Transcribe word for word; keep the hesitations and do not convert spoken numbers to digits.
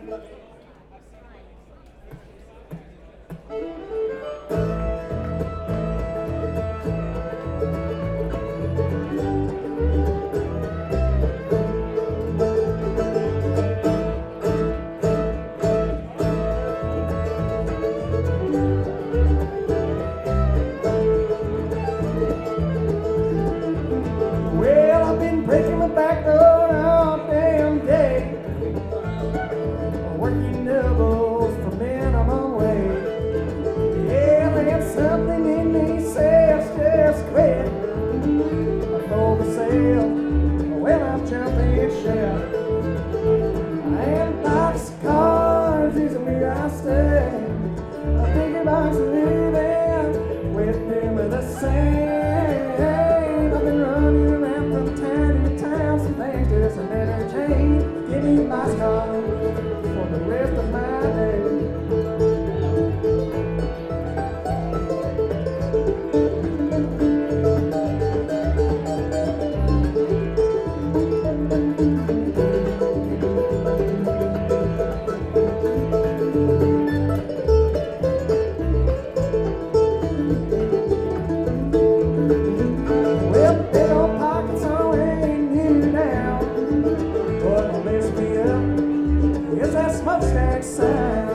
Well, I've been breaking my back road all damn day, working doubles for minimum wage. Yeah, there's something in me says just quit. I told myself, well, I'm jumping ship. And box cars is where I stay. I think about living with them the same. I've been running around from town to town, some things just never change. Give me my scar for the rest of my days. Well, big old pockets all hanging you down. What will lift me up is that smokestack sign.